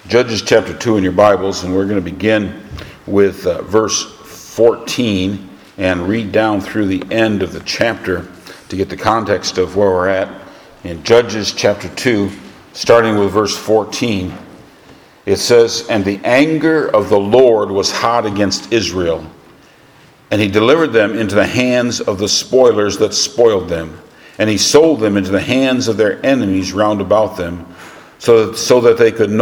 Judges chapter 2 in your Bibles, and we're going to begin with verse 14 and read down through the end of the chapter to get the context of where we're at. In Judges chapter 2, starting with verse 14, it says, "And the anger of the Lord was hot against Israel, and he delivered them into the hands of the spoilers that spoiled them, and he sold them into the hands of their enemies round about them, so that they could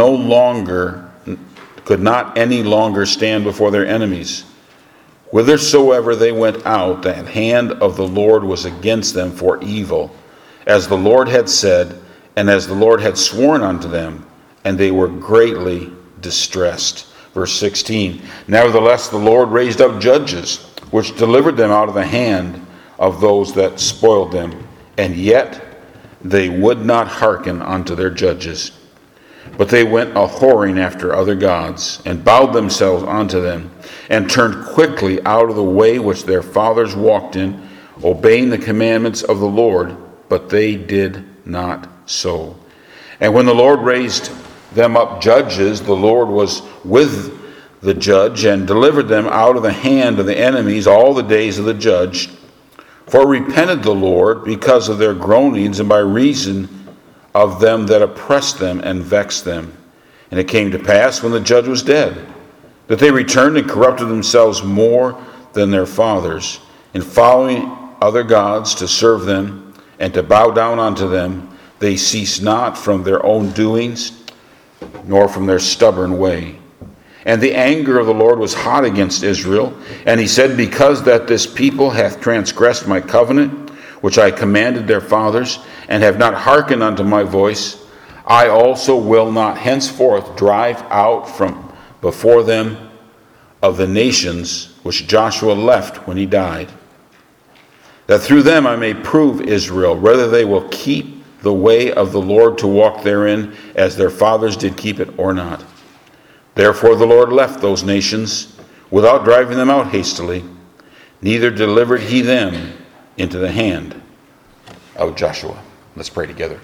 not any longer stand before their enemies. Whithersoever they went out, the hand of the Lord was against them for evil, as the Lord had said, and as the Lord had sworn unto them, and they were greatly distressed." Verse 16, "Nevertheless the Lord raised up judges, which delivered them out of the hand of those that spoiled them, and yet they would not hearken unto their judges. But they went a-whoring after other gods, and bowed themselves unto them, and turned quickly out of the way which their fathers walked in, obeying the commandments of the Lord, but they did not so. And when the Lord raised them up judges, the Lord was with the judge, and delivered them out of the hand of the enemies all the days of the judge. For repented the Lord because of their groanings, and by reason of them that oppressed them and vexed them. And it came to pass, when the judge was dead, that they returned and corrupted themselves more than their fathers, in following other gods to serve them, and to bow down unto them. They ceased not from their own doings, nor from their stubborn way. And the anger of the Lord was hot against Israel. And he said, Because that this people hath transgressed my covenant, which I commanded their fathers, and have not hearkened unto my voice, I also will not henceforth drive out from before them of the nations which Joshua left when he died, that through them I may prove Israel, whether they will keep the way of the Lord to walk therein, as their fathers did keep it, or not. Therefore the Lord left those nations without driving them out hastily, neither delivered he them into the hand of Joshua." Let's pray together.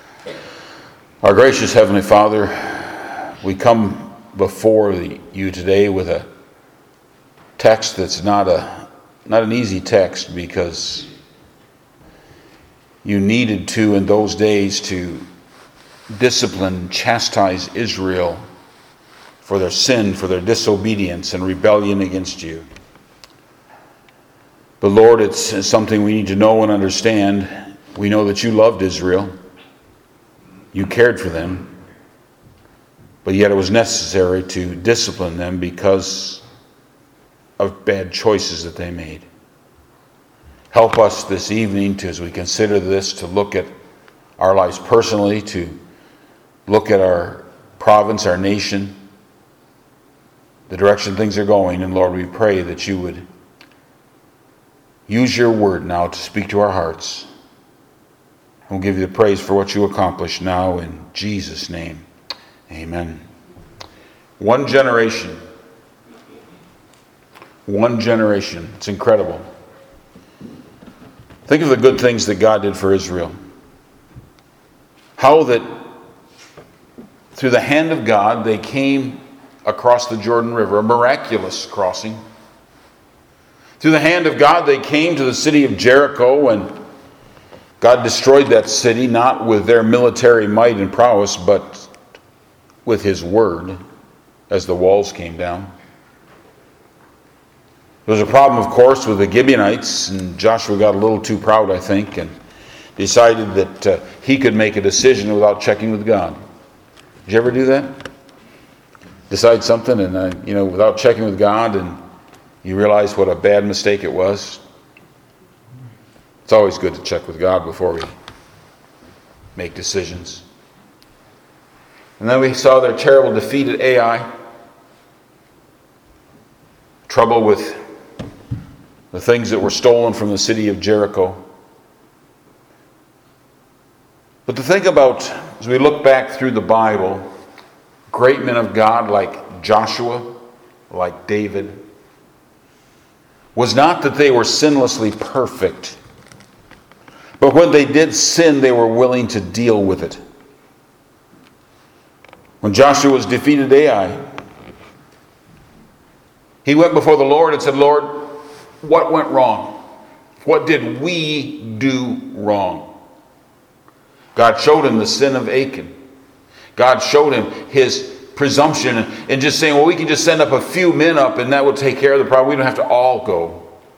Our gracious Heavenly Father, we come before you today with a text that's not an easy text, because you needed to, in those days, to discipline, chastise Israel for their sin, for their disobedience and rebellion against you. But Lord, it's something we need to know and understand. We know that you loved Israel. You cared for them. But yet it was necessary to discipline them because of bad choices that they made. Help us this evening, as we consider this, to look at our lives personally, to look at our province, our nation, the direction things are going. And Lord, we pray that you would use your word now to speak to our hearts. We'll give you the praise for what you accomplish now, in Jesus' name. Amen. One generation. One generation. It's incredible. Think of the good things that God did for Israel. How that through the hand of God they came across the Jordan River, a miraculous crossing. Through the hand of God they came to the city of Jericho, and God destroyed that city, not with their military might and prowess, but with his word, as the walls came down. There was a problem, of course, with the Gibeonites, and Joshua got a little too proud, I think, and decided that he could make a decision without checking with God. Did you ever do that? Decide something and without checking with God, and you realize what a bad mistake it was. It's always good to check with God before we make decisions. And then we saw their terrible defeat at Ai. Trouble with the things that were stolen from the city of Jericho. But to think about, as we look back through the Bible, great men of God like Joshua, like David, was not that they were sinlessly perfect, but when they did sin, they were willing to deal with it. When Joshua was defeated Ai, he went before the Lord and said, Lord, what went wrong? What did we do wrong? God showed him the sin of Achan. God showed him his presumption and just saying, well, we can just send up a few men up and that will take care of the problem. We don't have to all go.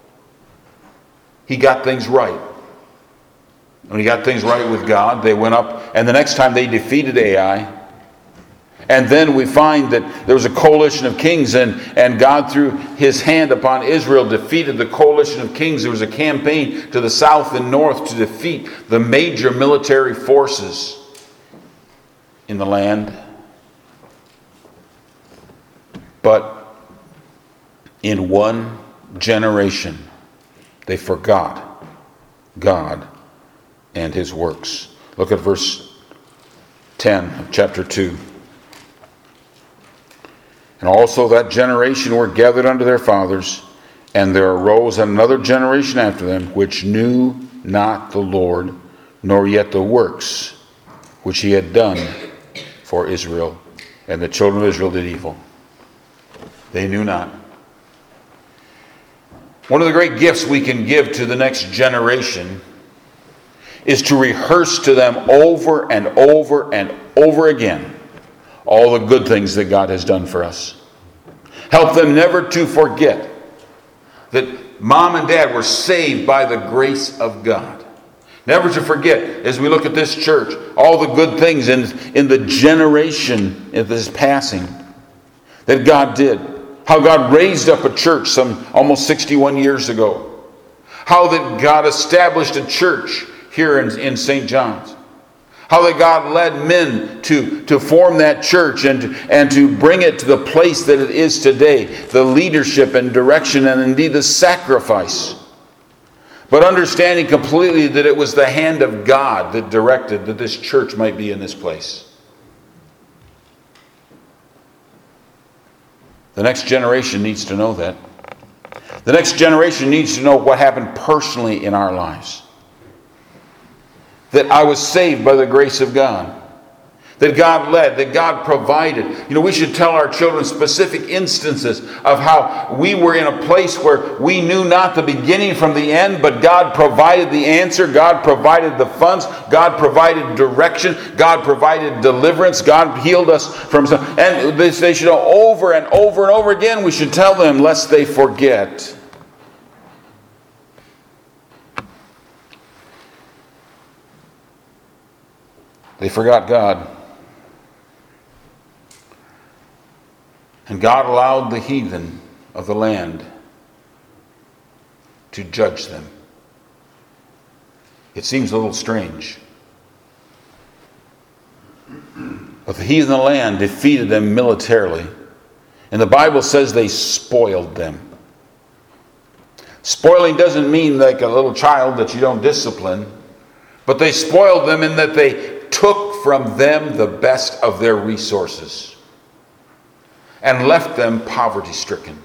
He got things right. When he got things right with God, they went up, and the next time they defeated Ai. And then we find that there was a coalition of kings, and God, through his hand upon Israel, defeated the coalition of kings. There was a campaign to the south and north to defeat the major military forces in the land. But in one generation, they forgot God and his works. Look at verse 10 of chapter 2. And also that generation were gathered unto their fathers, and there arose another generation after them, which knew not the Lord, nor yet the works which he had done for Israel. And the children of Israel did evil. They knew not. One of the great gifts we can give to the next generation is to rehearse to them over and over and over again all the good things that God has done for us. Help them never to forget that mom and dad were saved by the grace of God. Never to forget, as we look at this church, all the good things in the generation of this passing that God did. How God raised up a church some almost 61 years ago. How that God established a church here in St. John's. How that God led men to form that church and to bring it to the place that it is today. The leadership and direction and indeed the sacrifice. But understanding completely that it was the hand of God that directed that this church might be in this place. The next generation needs to know that. The next generation needs to know what happened personally in our lives. That I was saved by the grace of God. That God led, that God provided. We should tell our children specific instances of how we were in a place where we knew not the beginning from the end, but God provided the answer. God provided the funds. God provided direction. God provided deliverance. God healed us from some. And they should know over and over and over again. We should tell them lest they forget. They forgot God. And God allowed the heathen of the land to judge them. It seems a little strange. But the heathen of the land defeated them militarily. And the Bible says they spoiled them. Spoiling doesn't mean like a little child that you don't discipline. But they spoiled them in that they took from them the best of their resources and left them poverty-stricken.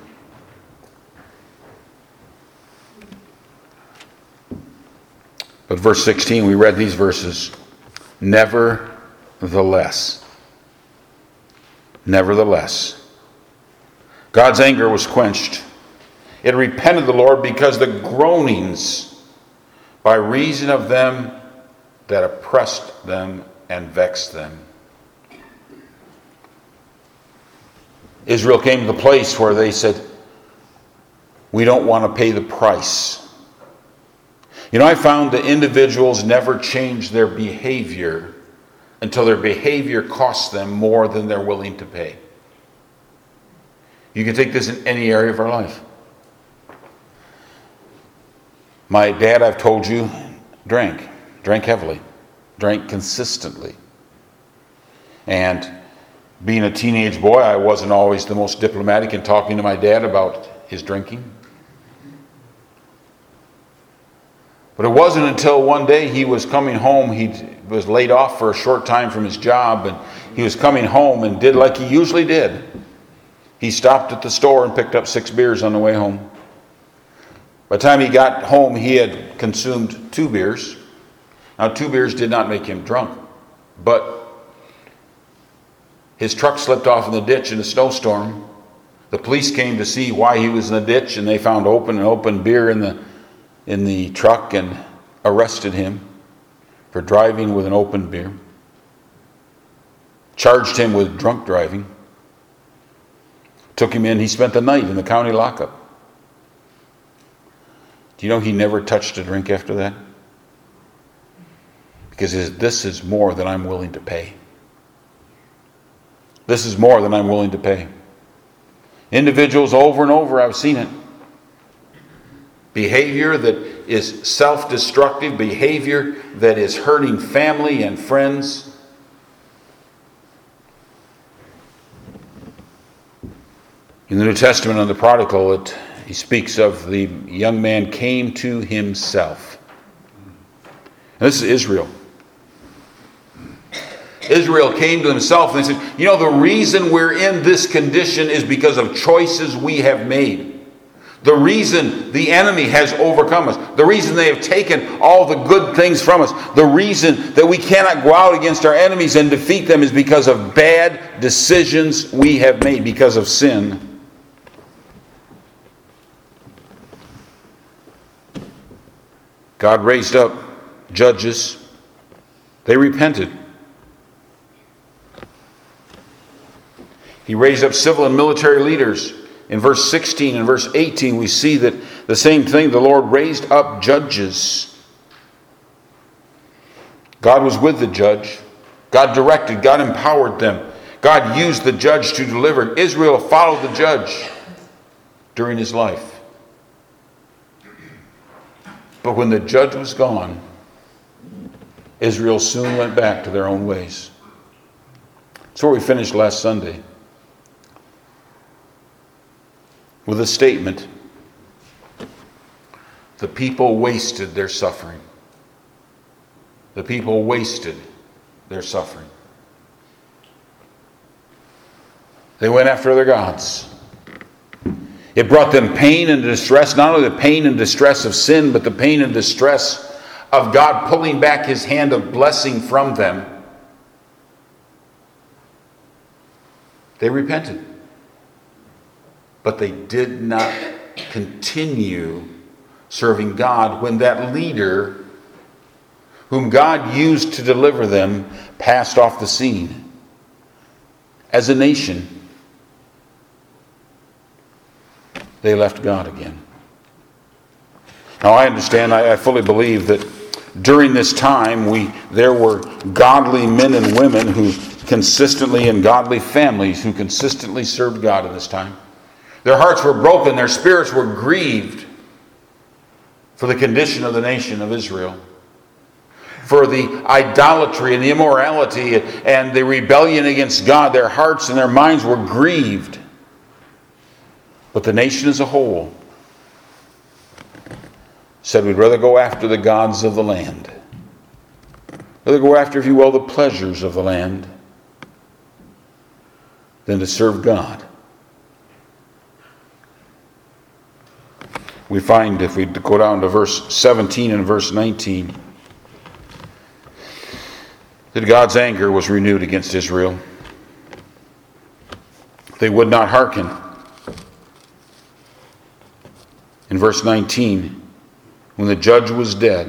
But verse 16, we read these verses. Nevertheless, God's anger was quenched. It repented the Lord because the groanings by reason of them that oppressed them and vexed them. Israel came to the place where they said, we don't want to pay the price. I found that individuals never change their behavior until their behavior costs them more than they're willing to pay. You can take this in any area of our life. My dad, I've told you, drank heavily, drank consistently. And being a teenage boy, I wasn't always the most diplomatic in talking to my dad about his drinking. But it wasn't until one day he was coming home, he was laid off for a short time from his job, and he was coming home and did like he usually did. He stopped at the store and picked up 6 beers on the way home. By the time he got home, he had consumed 2 beers. Now, 2 beers did not make him drunk, but His truck slipped off in the ditch in a snowstorm. The police came to see why he was in the ditch, and they found open beer in the truck and arrested him for driving with an open beer. Charged him with drunk driving. Took him in. He spent the night in the county lockup. Do you know he never touched a drink after that? Because this is more than I'm willing to pay. This is more than I'm willing to pay. Individuals over and over, I've seen it. Behavior that is self-destructive, behavior that is hurting family and friends. In the New Testament on the prodigal, he speaks of the young man came to himself. And this is Israel. Israel came to himself and they said, you know, the reason we're in this condition is because of choices we have made. The reason the enemy has overcome us, the reason they have taken all the good things from us, the reason that we cannot go out against our enemies and defeat them is because of bad decisions we have made, because of sin. God raised up judges. They repented. He raised up civil and military leaders. In verse 16 and verse 18, we see that the same thing. The Lord raised up judges. God was with the judge. God directed. God empowered them. God used the judge to deliver. Israel followed the judge during his life. But when the judge was gone, Israel soon went back to their own ways. That's where we finished last Sunday. With a statement, the people wasted their suffering. The people wasted their suffering. They went after other gods. It brought them pain and distress, not only the pain and distress of sin, but the pain and distress of God pulling back his hand of blessing from them. They repented. But they did not continue serving God when that leader, whom God used to deliver them, passed off the scene. As a nation, they left God again. Now I understand, I fully believe that during this time there were godly men and women who consistently, and godly families who consistently served God in this time. Their hearts were broken, their spirits were grieved for the condition of the nation of Israel, for the idolatry and the immorality and the rebellion against God. Their hearts and their minds were grieved. But the nation as a whole said, we'd rather go after the gods of the land. Rather go after, if you will, the pleasures of the land than to serve God. We find, if we go down to verse 17 and verse 19, that God's anger was renewed against Israel. They would not hearken. In verse 19, when the judge was dead,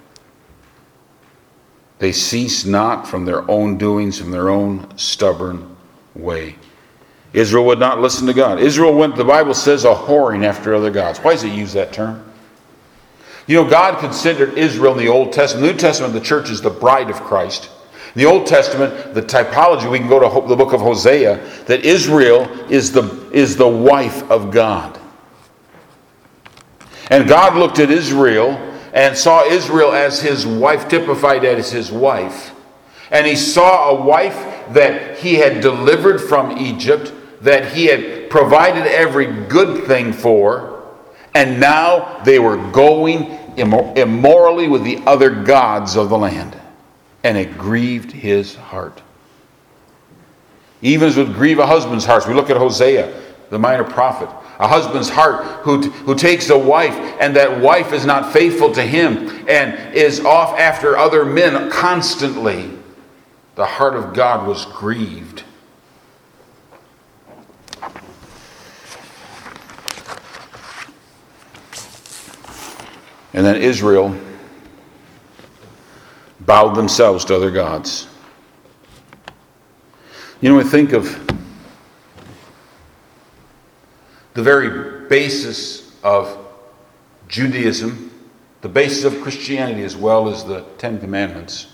they ceased not from their own doings, from their own stubborn way. Israel would not listen to God. Israel went, the Bible says, a whoring after other gods. Why does it use that term? You know, God considered Israel in the Old Testament. The New Testament, the church is the bride of Christ. In the Old Testament, the typology, we can go to the book of Hosea, that Israel is the wife of God. And God looked at Israel and saw Israel as his wife, typified as his wife. And he saw a wife that he had delivered from Egypt, that he had provided every good thing for, and now they were going immorally with the other gods of the land. And it grieved his heart. Even as it would grieve a husband's heart. We look at Hosea, the minor prophet. A husband's heart who takes a wife, and that wife is not faithful to him and is off after other men constantly. The heart of God was grieved. And then Israel bowed themselves to other gods. You know, I think of the very basis of Judaism, the basis of Christianity, as well as the Ten Commandments.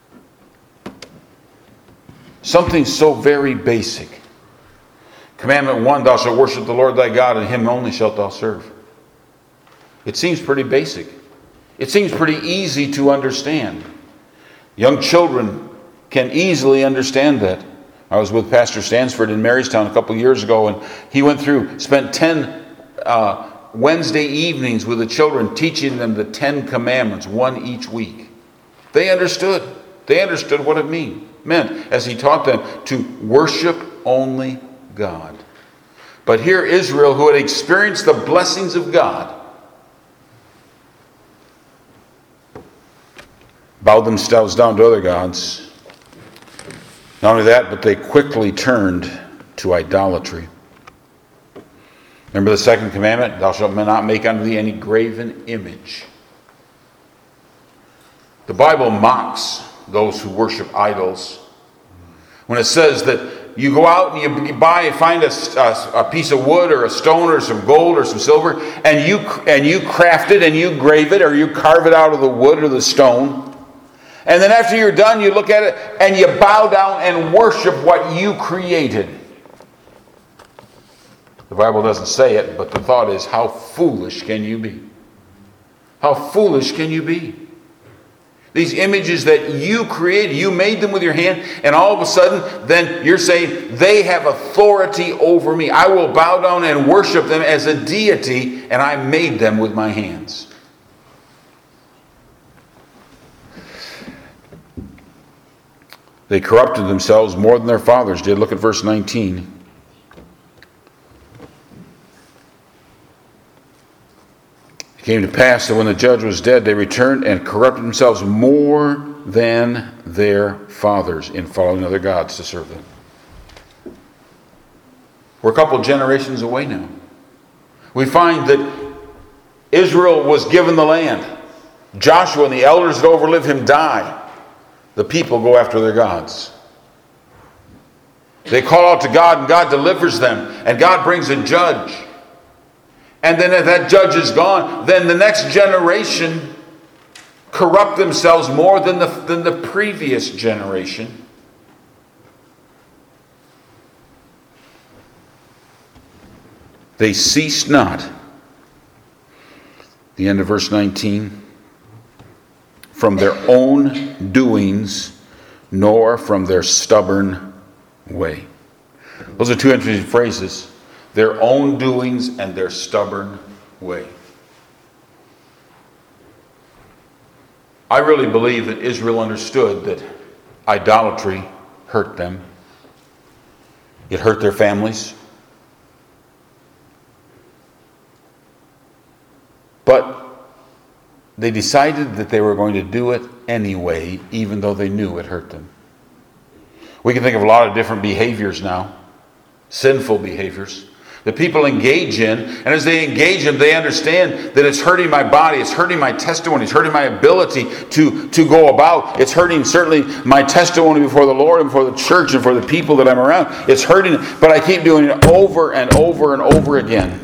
Something so very basic. Commandment 1, thou shalt worship the Lord thy God, and him only shalt thou serve. It seems pretty basic. It seems pretty easy to understand. Young children can easily understand that. I was with Pastor Stansford in Marystown a couple years ago, and he spent 10 Wednesday evenings with the children, teaching them the 10 Commandments, one each week. They understood. They understood what it meant as he taught them to worship only God. But here Israel, who had experienced the blessings of God, bowed themselves down to other gods. Not only that, but they quickly turned to idolatry. Remember the second commandment? Thou shalt not make unto thee any graven image. The Bible mocks those who worship idols. When it says that you go out and you find a piece of wood or a stone or some gold or some silver, and you craft it and you grave it or you carve it out of the wood or the stone. And then after you're done, you look at it and you bow down and worship what you created. The Bible doesn't say it, but the thought is, how foolish can you be? How foolish can you be? These images that you created, you made them with your hand, and all of a sudden, then you're saying, they have authority over me. I will bow down and worship them as a deity, and I made them with my hands. They corrupted themselves more than their fathers did. Look at verse 19. It came to pass that when the judge was dead, they returned and corrupted themselves more than their fathers in following other gods to serve them. We're a couple generations away now. We find that Israel was given the land. Joshua and the elders that overlive him die. The people go after their gods. They call out to God, and God delivers them, and God brings a judge. And then if that judge is gone, then the next generation corrupt themselves more than the previous generation. They ceased not. The end of verse 19. From their own doings, nor from their stubborn way. Those are two interesting phrases. Their own doings and their stubborn way. I really believe that Israel understood that idolatry hurt them. It hurt their families. But they decided that they were going to do it anyway, even though they knew it hurt them. We can think of a lot of different behaviors now, sinful behaviors, that people engage in, and as they engage in, they understand that it's hurting my body, it's hurting my testimony, it's hurting my ability to go about, it's hurting certainly my testimony before the Lord and before the church and for the people that I'm around. It's hurting, but I keep doing it over and over and over again.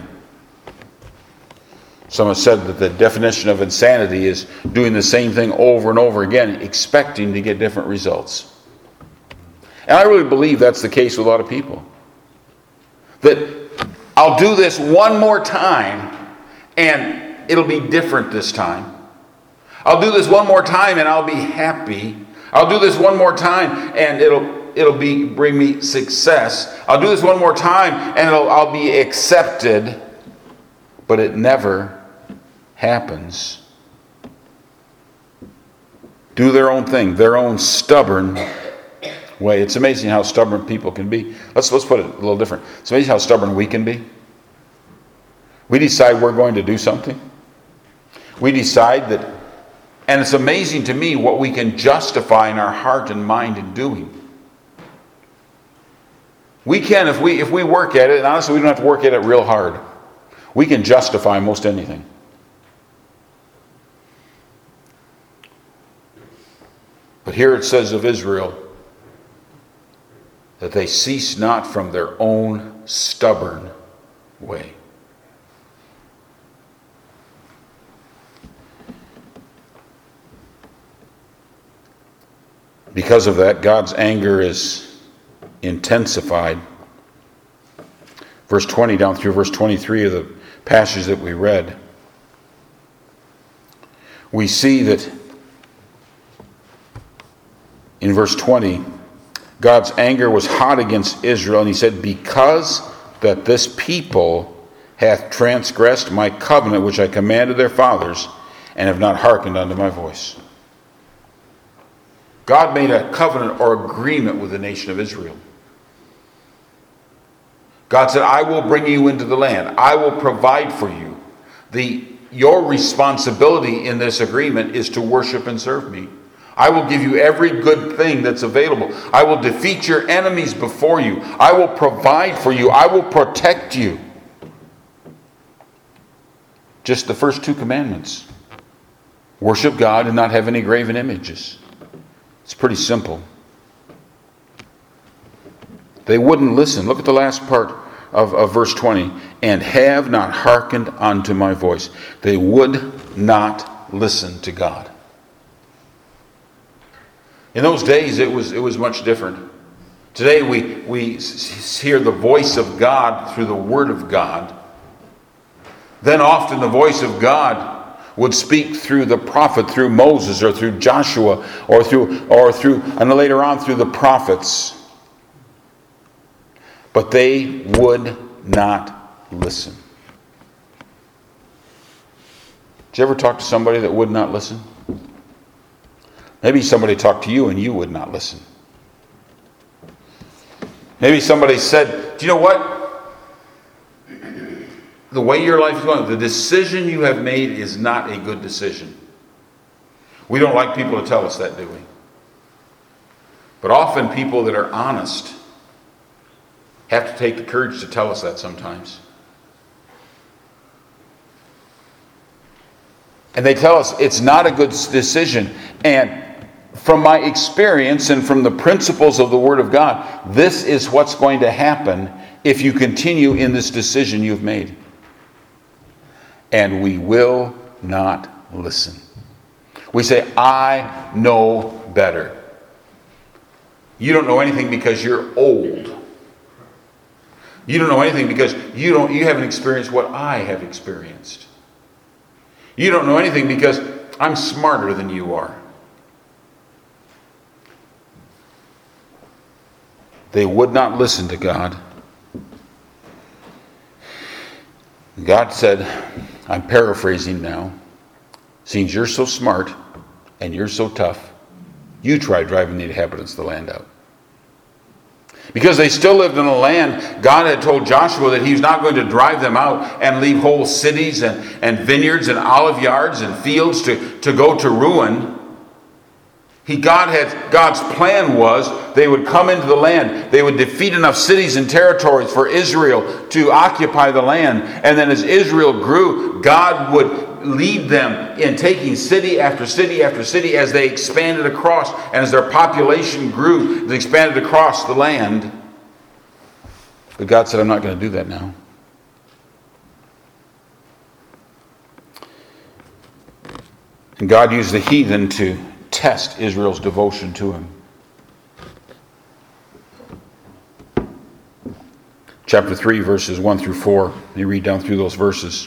Someone said that the definition of insanity is doing the same thing over and over again, expecting to get different results. And I really believe that's the case with a lot of people. That I'll do this one more time and it'll be different this time. I'll do this one more time and I'll be happy. I'll do this one more time and it'll bring me success. I'll do this one more time and I'll be accepted. But it never happens. Do their own thing, their own stubborn way. It's amazing how stubborn people can be. Let's put it a little different. It's amazing how stubborn we can be. We decide we're going to do something. We decide that, and it's amazing to me what we can justify in our heart and mind in doing. We can, if we work at it, and honestly we don't have to work at it real hard, we can justify most anything. But here it says of Israel that they cease not from their own stubborn way. Because of that, God's anger is intensified. Verse 20 down through verse 23 of the passage that we read, we see that in verse 20, God's anger was hot against Israel, and he said, because that this people hath transgressed my covenant which I commanded their fathers, and have not hearkened unto my voice. God made a covenant or agreement with the nation of Israel. God said, I will bring you into the land. I will provide for you. Your responsibility in this agreement is to worship and serve me. I will give you every good thing that's available. I will defeat your enemies before you. I will provide for you. I will protect you. Just the first two commandments. Worship God and not have any graven images. It's pretty simple. They wouldn't listen. Look at the last part of verse 20. And have not hearkened unto my voice. They would not listen to God. In those days, it was much different. Today, we hear the voice of God through the Word of God. Then often the voice of God would speak through the prophet, through Moses, or through Joshua, or through, and later on through the prophets. But they would not listen. Did you ever talk to somebody that would not listen? Maybe somebody talked to you and you would not listen. Maybe somebody said, do you know what? The way your life is going, the decision you have made is not a good decision. We don't like people to tell us that, do we? But often people that are honest have to take the courage to tell us that sometimes. And they tell us it's not a good decision. And from my experience and from the principles of the Word of God, this is what's going to happen if you continue in this decision you've made. And we will not listen. We say, I know better. You don't know anything because you're old. You don't know anything because you haven't experienced what I have experienced. You don't know anything because I'm smarter than you are. They would not listen to God. God said, I'm paraphrasing now, since you're so smart and you're so tough, you try driving the inhabitants of the land out. Because they still lived in a land, God had told Joshua that he was not going to drive them out and leave whole cities and vineyards and olive yards and fields to go to ruin. God's plan was they would come into the land. They would defeat enough cities and territories for Israel to occupy the land. And then as Israel grew, God would lead them in taking city after city after city as they expanded across. And as their population grew, they expanded across the land. But God said, I'm not going to do that now. And God used the heathen to test Israel's devotion to him. Chapter 3, verses 1 through 4. You read down through those verses.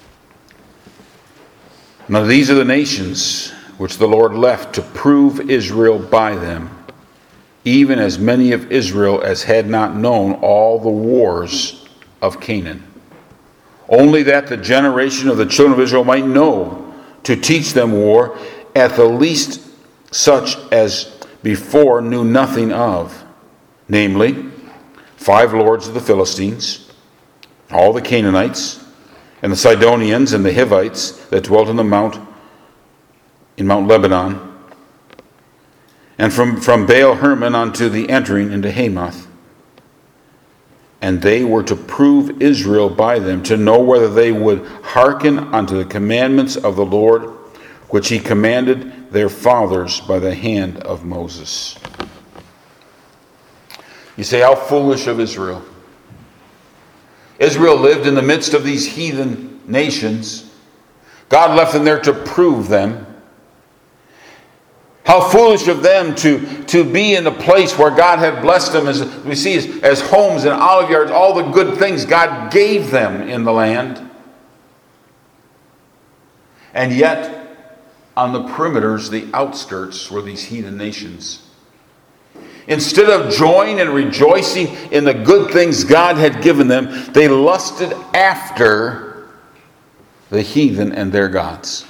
Now these are the nations which the Lord left to prove Israel by them, even as many of Israel as had not known all the wars of Canaan. Only that the generation of the children of Israel might know, to teach them war, at the least such as before knew nothing of, namely, 5 lords of the Philistines, all the Canaanites, and the Sidonians and the Hivites that dwelt in Mount Lebanon, and from Baal Hermon unto the entering into Hamath. And they were to prove Israel by them, to know whether they would hearken unto the commandments of the Lord, which he commanded their fathers by the hand of Moses. You say, how foolish of Israel. Israel lived in the midst of these heathen nations. God left them there to prove them. How foolish of them to be in the place where God had blessed them, as we see, as homes and olive yards, all the good things God gave them in the land. And yet, on the perimeters, the outskirts, were these heathen nations. Instead of joying and rejoicing in the good things God had given them, they lusted after the heathen and their gods.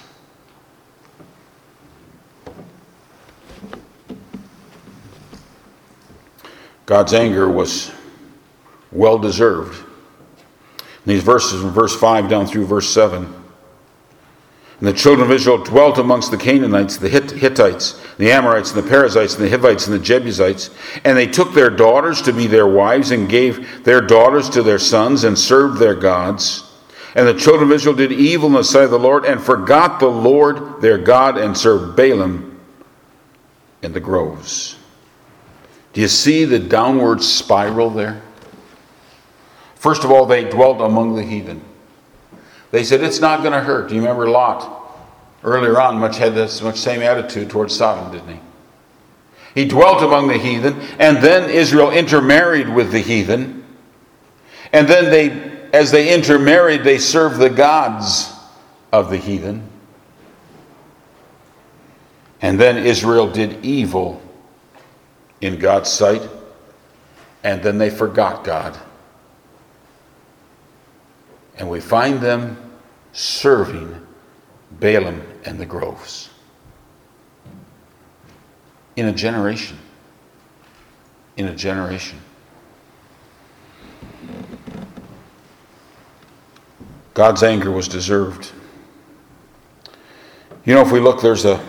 God's anger was well deserved. In these verses, from verse 5 down through verse 7. And the children of Israel dwelt amongst the Canaanites, the Hittites, the Amorites, and the Perizzites, and the Hivites, and the Jebusites. And they took their daughters to be their wives, and gave their daughters to their sons, and served their gods. And the children of Israel did evil in the sight of the Lord, and forgot the Lord their God, and served Balaam in the groves. Do you see the downward spiral there? First of all, they dwelt among the heathen. They said, it's not going to hurt. Do you remember Lot? Earlier on, had this much same attitude towards Sodom, didn't he? He dwelt among the heathen, and then Israel intermarried with the heathen. And then as they intermarried, they served the gods of the heathen. And then Israel did evil in God's sight, and then they forgot God. And we find them serving Balaam and the groves. In a generation. In a generation. God's anger was deserved. You know, if we look, there's a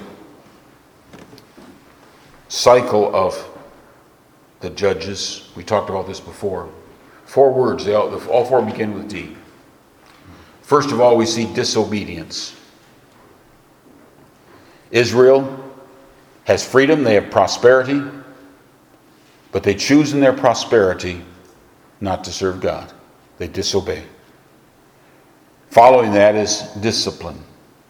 cycle of the judges. We talked about this before. 4 words, all 4 begin with D. First of all, we see disobedience. Israel has freedom, they have prosperity, but they choose in their prosperity not to serve God. They disobey. Following that is discipline.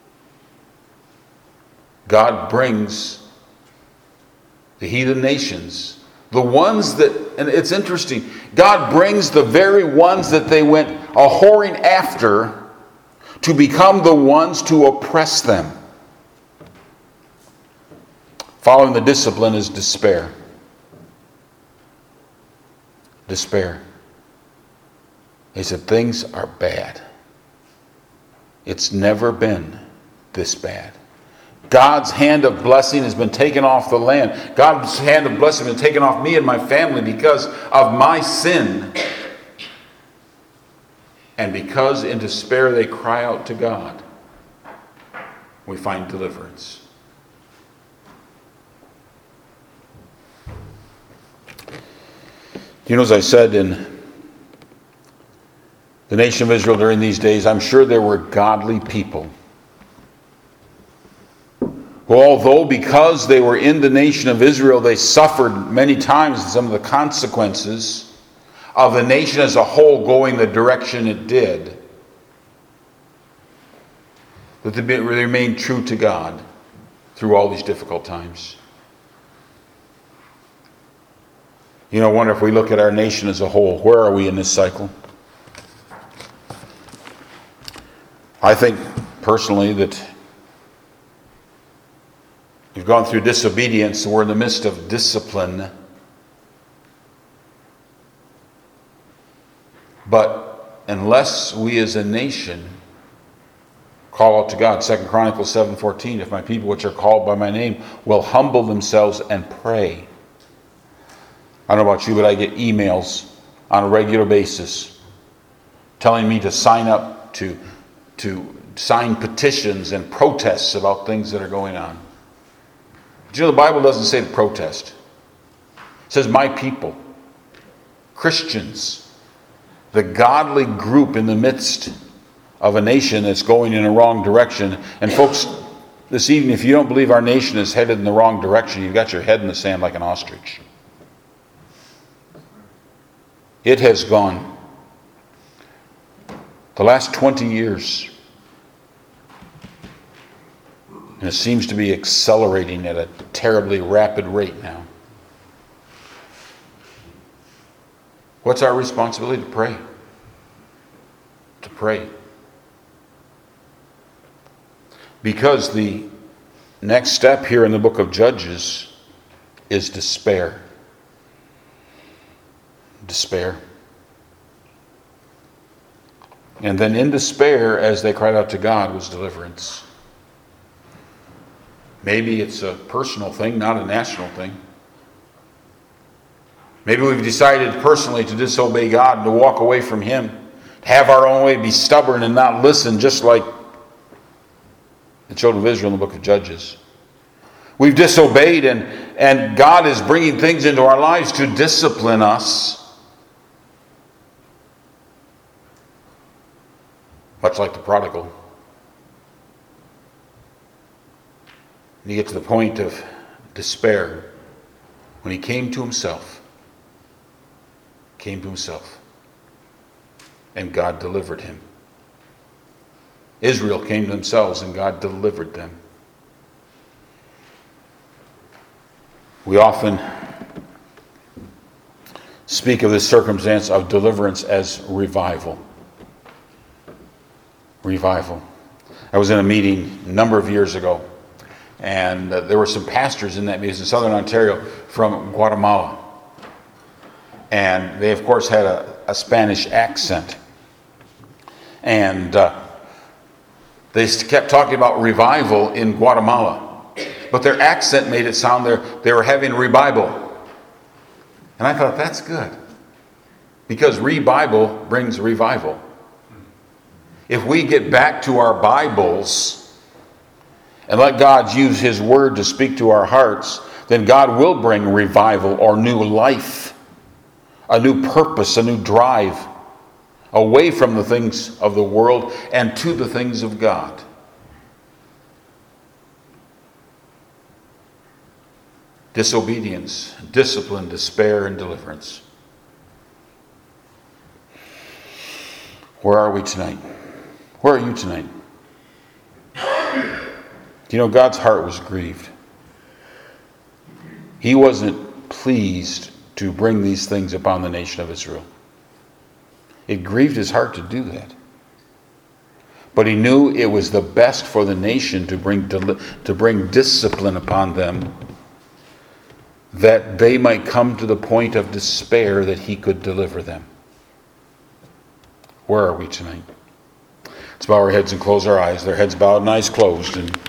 God brings the heathen nations, the ones that, and it's interesting, God brings the very ones that they went a-whoring after to become the ones to oppress them. Following the discipline is despair. Despair. He said, things are bad. It's never been this bad. God's hand of blessing has been taken off the land. God's hand of blessing has been taken off me and my family because of my sin. And because in despair they cry out to God, we find deliverance. You know, as I said, in the nation of Israel during these days, I'm sure there were godly people who, although because they were in the nation of Israel, they suffered many times some of the consequences of the nation as a whole going the direction it did, that they remained true to God through all these difficult times. You know, I wonder if we look at our nation as a whole, where are we in this cycle? I think personally that we've gone through disobedience and we're in the midst of discipline. But unless we as a nation call out to God, 2 Chronicles 7:14, if my people which are called by my name will humble themselves and pray. I don't know about you, but I get emails on a regular basis telling me to sign up to sign petitions and protests about things that are going on. But you know, the Bible doesn't say to protest. It says my people, Christians, the godly group in the midst of a nation that's going in a wrong direction. And folks, this evening, if you don't believe our nation is headed in the wrong direction, you've got your head in the sand like an ostrich. It has gone. The last 20 years, and it seems to be accelerating at a terribly rapid rate now. What's our responsibility? To pray. To pray. Because the next step here in the book of Judges is despair. Despair. And then in despair, as they cried out to God, was deliverance. Maybe it's a personal thing, not a national thing. Maybe we've decided personally to disobey God and to walk away from Him. To have our own way, be stubborn and not listen, just like the children of Israel in the book of Judges. We've disobeyed, and God is bringing things into our lives to discipline us. Much like the prodigal. And you get to the point of despair when he came to himself. And God delivered him. Israel came to themselves and God delivered them. We often speak of this circumstance of deliverance as revival. Revival. I was in a meeting a number of years ago, and there were some pastors in that meeting in southern Ontario from Guatemala. And they, of course, had a Spanish accent. And they kept talking about revival in Guatemala. But their accent made it sound they were having revival. And I thought, that's good. Because revival brings revival. If we get back to our Bibles and let God use His Word to speak to our hearts, then God will bring revival or new life, a new purpose, a new drive, away from the things of the world and to the things of God. Disobedience, discipline, despair, and deliverance. Where are we tonight? Where are you tonight? You know, God's heart was grieved. He wasn't pleased to bring these things upon the nation of Israel. It grieved His heart to do that. But He knew it was the best for the nation to bring discipline upon them, that they might come to the point of despair that He could deliver them. Where are we tonight? Let's bow our heads and close our eyes. Their heads bowed and eyes closed. And